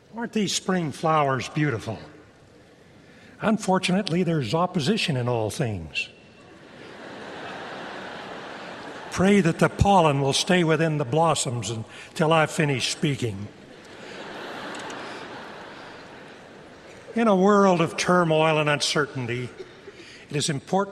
Aren't these spring flowers beautiful? Unfortunately, there's opposition in all things. Pray that the pollen will stay within the blossoms until I finish speaking. In a world of turmoil and uncertainty, it is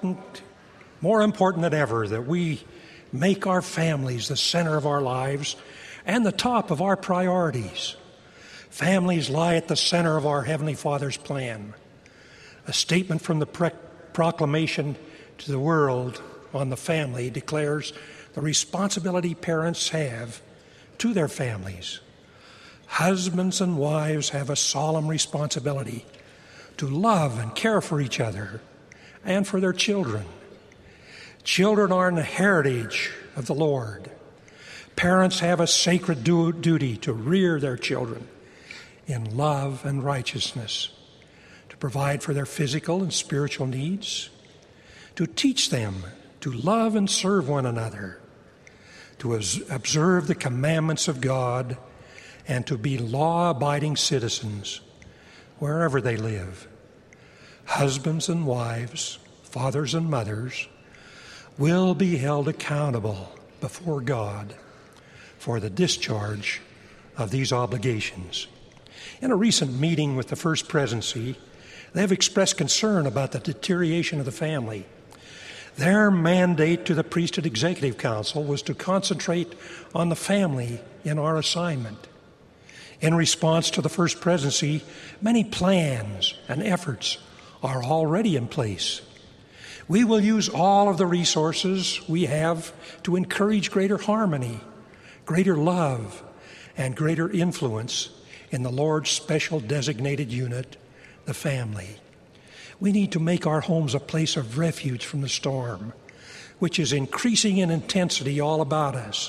more important than ever, that we make our families the center of our lives and the top of our priorities. Families lie at the center of our Heavenly Father's plan. A statement from the proclamation to the world on the family declares the responsibility parents have to their families. Husbands and wives have a solemn responsibility to love and care for each other and for their children. Children are an heritage of the Lord. Parents have a sacred duty to rear their children in love and righteousness, to provide for their physical and spiritual needs, to teach them to love and serve one another, to observe the commandments of God, and to be law-abiding citizens wherever they live. Husbands and wives, fathers and mothers, will be held accountable before God for the discharge of these obligations. In a recent meeting with the First Presidency, they have expressed concern about the deterioration of the family. Their mandate to the Priesthood Executive Council was to concentrate on the family in our assignment. In response to the First Presidency, many plans and efforts are already in place. We will use all of the resources we have to encourage greater harmony, greater love, and greater influence in the Lord's special designated unit, the family. We need to make our homes a place of refuge from the storm, which is increasing in intensity all about us.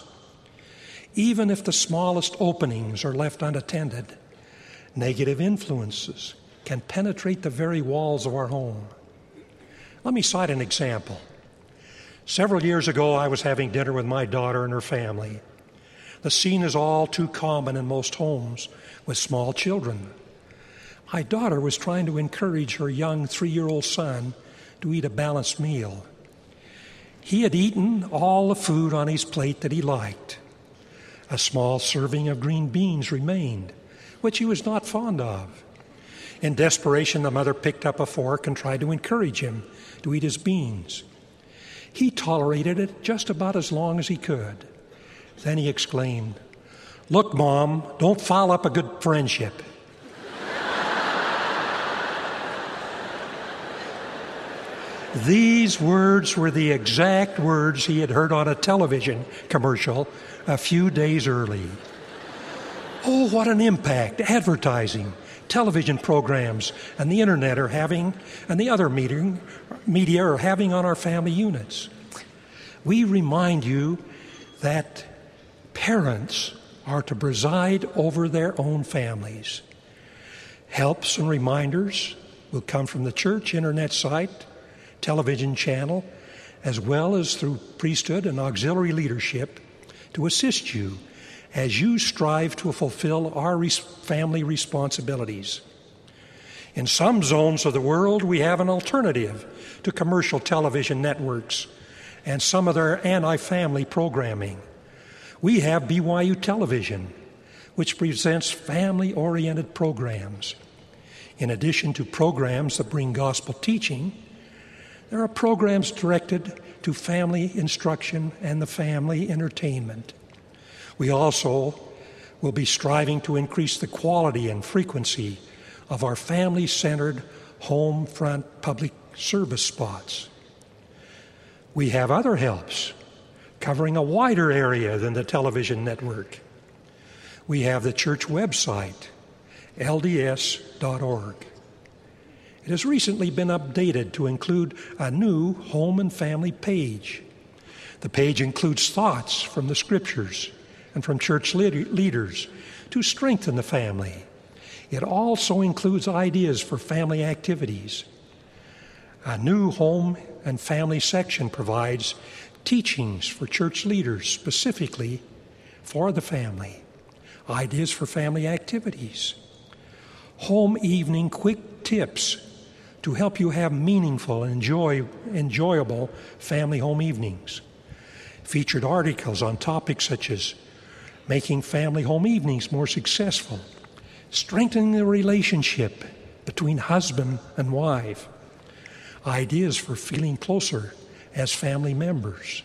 Even if the smallest openings are left unattended, negative influences can penetrate the very walls of our home. Let me cite an example. Several years ago, I was having dinner with my daughter and her family. The scene is all too common in most homes with small children. My daughter was trying to encourage her young 3-year-old son to eat a balanced meal. He had eaten all the food on his plate that he liked. A small serving of green beans remained, which he was not fond of. In desperation, the mother picked up a fork and tried to encourage him to eat his beans. He tolerated it just about as long as he could. Then he exclaimed, "Look, Mom, don't foul up a good friendship." These words were the exact words he had heard on a television commercial a few days early. Oh, what an impact advertising, television programs, and the internet are having, and the other media are having on our family units. We remind you that parents are to preside over their own families. Helps and reminders will come from the church internet site, television channel, as well as through priesthood and auxiliary leadership to assist you as you strive to fulfill our family responsibilities. In some zones of the world, we have an alternative to commercial television networks and some of their anti-family programming. We have BYU Television, which presents family-oriented programs. In addition to programs that bring gospel teaching, there are programs directed to family instruction and the family entertainment. We also will be striving to increase the quality and frequency of our family-centered home front public service spots. We have other helps covering a wider area than the television network. We have the church website, lds.org. It has recently been updated to include a new home and family page. The page includes thoughts from the scriptures and from church leaders to strengthen the family. It also includes ideas for family activities. A new home and family section provides teachings for church leaders specifically for the family, ideas for family activities, home evening quick tips to help you have meaningful and enjoyable family home evenings. Featured articles on topics such as making family home evenings more successful, strengthening the relationship between husband and wife, ideas for feeling closer as family members.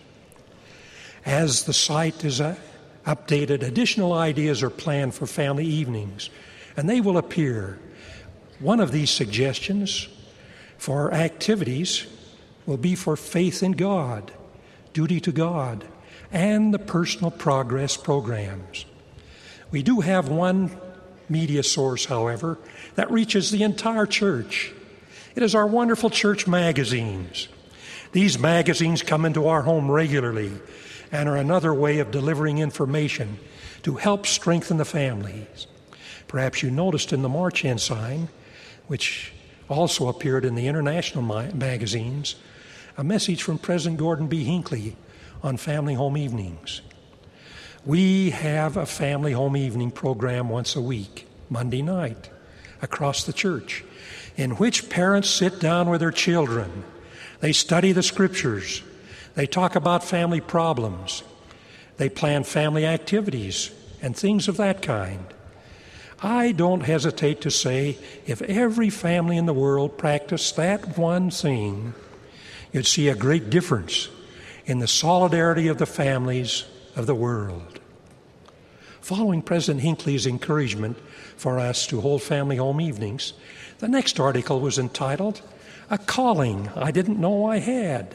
As the site is updated, additional ideas are planned for family evenings, and they will appear. One of these suggestions for activities will be for faith in God, duty to God, and the personal progress programs. We do have one media source, however, that reaches the entire church. It is our wonderful church magazines. These magazines come into our home regularly and are another way of delivering information to help strengthen the families. Perhaps you noticed in the March Ensign, which also appeared in the international magazines, a message from President Gordon B. Hinckley on family home evenings. We have a family home evening program once a week, Monday night, across the church, in which parents sit down with their children. They study the scriptures. They talk about family problems. They plan family activities and things of that kind. I don't hesitate to say if every family in the world practiced that one thing, you'd see a great difference in the solidarity of the families of the world. Following President Hinckley's encouragement for us to hold family home evenings, the next article was entitled, "A Calling I Didn't Know I Had."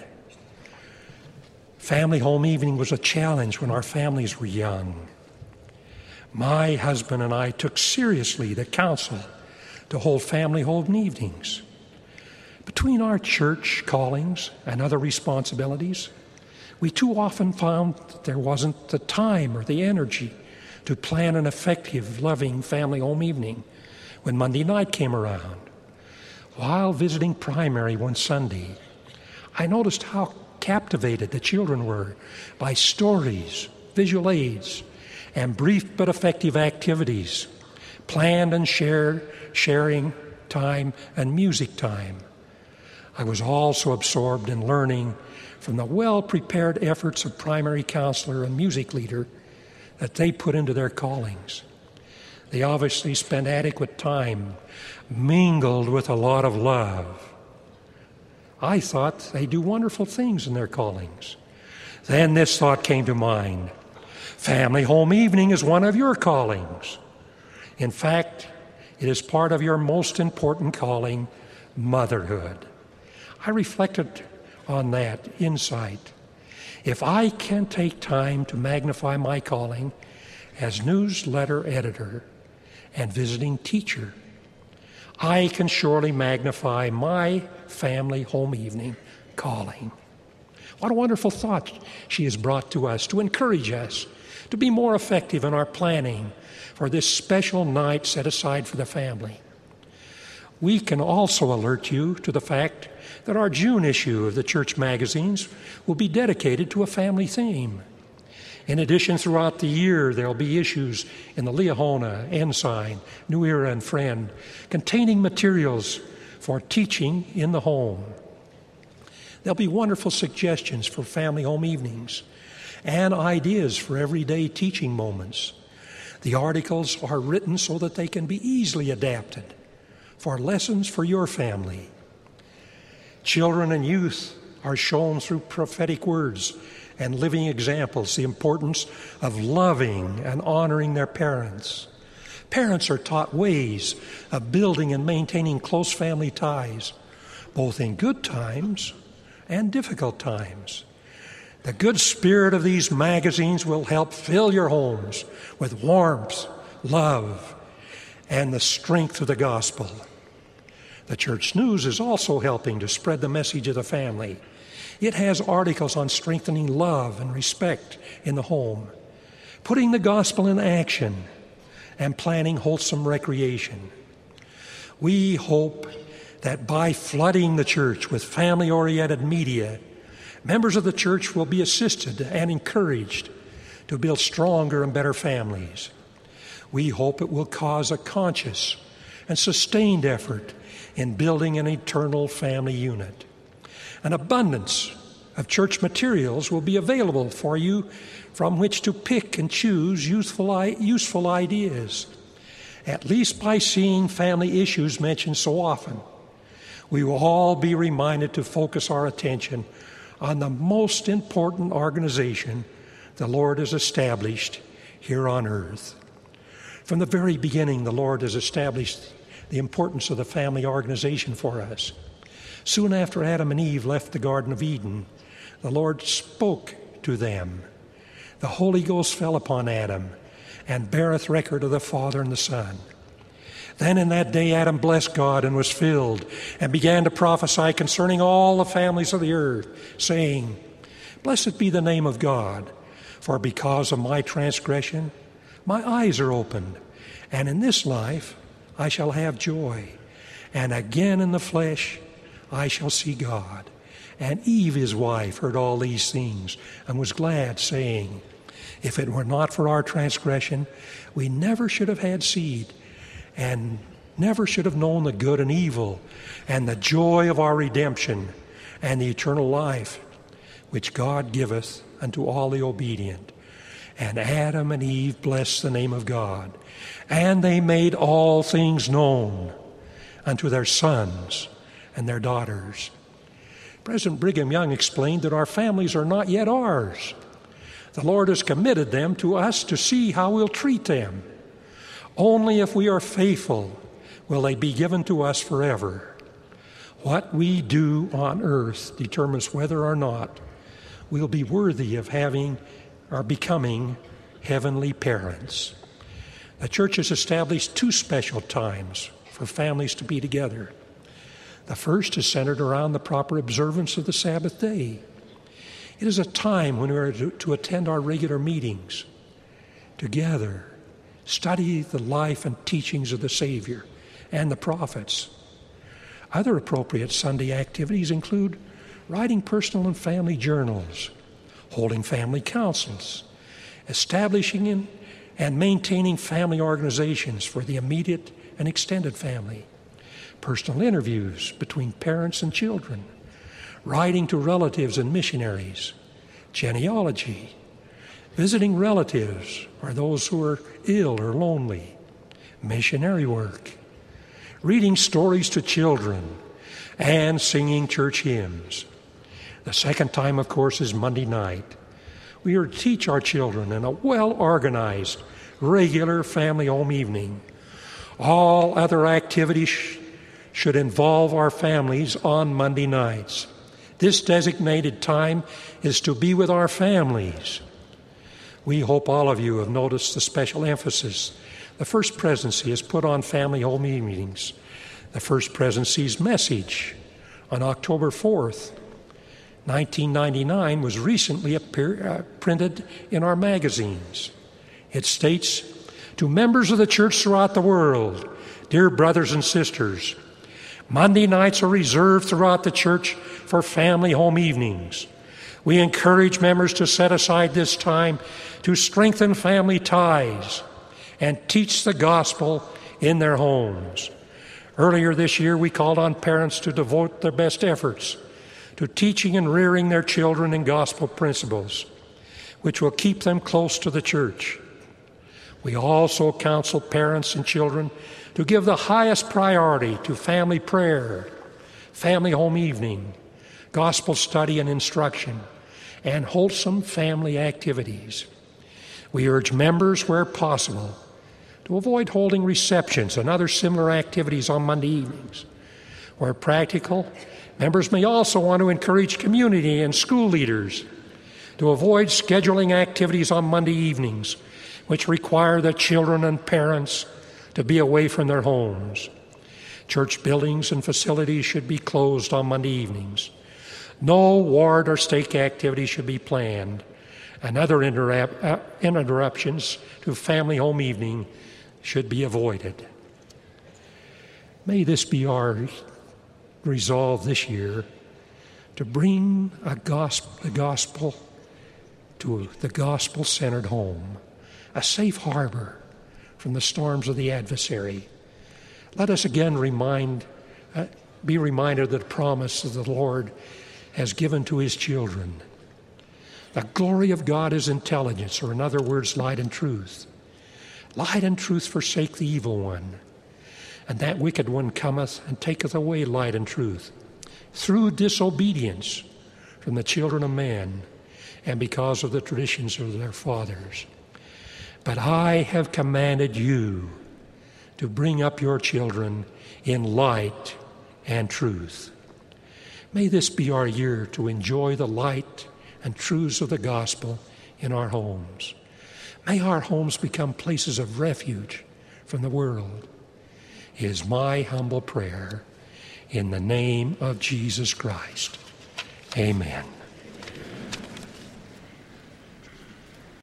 Family home evening was a challenge when our families were young. My husband and I took seriously the counsel to hold family home evenings. Between our church callings and other responsibilities, we too often found that there wasn't the time or the energy to plan an effective, loving family home evening when Monday night came around. While visiting primary one Sunday, I noticed how captivated the children were by stories, visual aids, and brief but effective activities, planned and sharing time and music time. I was also absorbed in learning from the well-prepared efforts of primary counselor and music leader that they put into their callings. They obviously spent adequate time, mingled with a lot of love. I thought they do wonderful things in their callings. Then this thought came to mind. Family home evening is one of your callings. In fact, it is part of your most important calling, motherhood. I reflected on that insight. If I can take time to magnify my calling as newsletter editor and visiting teacher, I can surely magnify my family home evening calling. What a wonderful thought she has brought to us to encourage us to be more effective in our planning for this special night set aside for the family. We can also alert you to the fact that our June issue of the church magazines will be dedicated to a family theme. In addition, throughout the year, there will be issues in the Liahona, Ensign, New Era, and Friend containing materials for teaching in the home. There'll be wonderful suggestions for family home evenings and ideas for everyday teaching moments. The articles are written so that they can be easily adapted for lessons for your family. Children and youth are shown through prophetic words and living examples the importance of loving and honoring their parents. Parents are taught ways of building and maintaining close family ties, both in good times and difficult times. The good spirit of these magazines will help fill your homes with warmth, love, and the strength of the gospel. The Church News is also helping to spread the message of the family. It has articles on strengthening love and respect in the home, putting the gospel in action, and planning wholesome recreation. We hope that by flooding the church with family-oriented media, members of the church will be assisted and encouraged to build stronger and better families. We hope it will cause a conscious and sustained effort in building an eternal family unit. An abundance of church materials will be available for you from which to pick and choose useful ideas. At least by seeing family issues mentioned so often, we will all be reminded to focus our attention on the most important organization the Lord has established here on earth. From the very beginning, the Lord has established the importance of the family organization for us. Soon after Adam and Eve left the Garden of Eden, the Lord spoke to them. The Holy Ghost fell upon Adam and beareth record of the Father and the Son. Then in that day Adam blessed God and was filled, and began to prophesy concerning all the families of the earth, saying, Blessed be the name of God, for because of my transgression my eyes are opened, and in this life I shall have joy, and again in the flesh I shall see God. And Eve his wife heard all these things, and was glad, saying, If it were not for our transgression, we never should have had seed, and never should have known the good and evil, and the joy of our redemption, and the eternal life, which God giveth unto all the obedient. And Adam and Eve blessed the name of God, and they made all things known unto their sons and their daughters. President Brigham Young explained that our families are not yet ours. The Lord has committed them to us to see how we'll treat them. Only if we are faithful will they be given to us forever. What we do on earth determines whether or not we'll be worthy of having or becoming heavenly parents. The church has established 2 special times for families to be together. The first is centered around the proper observance of the Sabbath day. It is a time when we are to attend our regular meetings together, study the life and teachings of the Savior and the prophets. Other appropriate Sunday activities include writing personal and family journals, holding family councils, establishing and maintaining family organizations for the immediate and extended family, personal interviews between parents and children, writing to relatives and missionaries, genealogy, visiting relatives or those who are ill or lonely, missionary work, reading stories to children, and singing church hymns. The second time, of course, is Monday night. We are to teach our children in a well-organized, regular family home evening. All other activities should involve our families on Monday nights. This designated time is to be with our families. We hope all of you have noticed the special emphasis the First Presidency has put on family home meetings. The First Presidency's message on October 4th, 1999 was recently printed in our magazines. It states, to members of the church throughout the world, dear brothers and sisters, Monday nights are reserved throughout the church for family home evenings. We encourage members to set aside this time to strengthen family ties and teach the gospel in their homes. Earlier this year, we called on parents to devote their best efforts to teaching and rearing their children in gospel principles, which will keep them close to the church. We also counsel parents and children to give the highest priority to family prayer, family home evening, gospel study and instruction, and wholesome family activities. We urge members, where possible, to avoid holding receptions and other similar activities on Monday evenings. Where practical, members may also want to encourage community and school leaders to avoid scheduling activities on Monday evenings, which require the children and parents to be away from their homes. Church buildings and facilities should be closed on Monday evenings. No ward or stake activities should be planned, and other interruptions to family home evening should be avoided. May this be our resolve this year, to bring the gospel to the gospel-centered home, a safe harbor from the storms of the adversary. Let us again be reminded of the promise that the Lord has given to his children. The glory of God is intelligence, or in other words, light and truth. Light and truth forsake the evil one, and that wicked one cometh and taketh away light and truth through disobedience from the children of man and because of the traditions of their fathers. But I have commanded you to bring up your children in light and truth. May this be our year to enjoy the light and truths of the gospel in our homes. May our homes become places of refuge from the world, is my humble prayer in the name of Jesus Christ. Amen.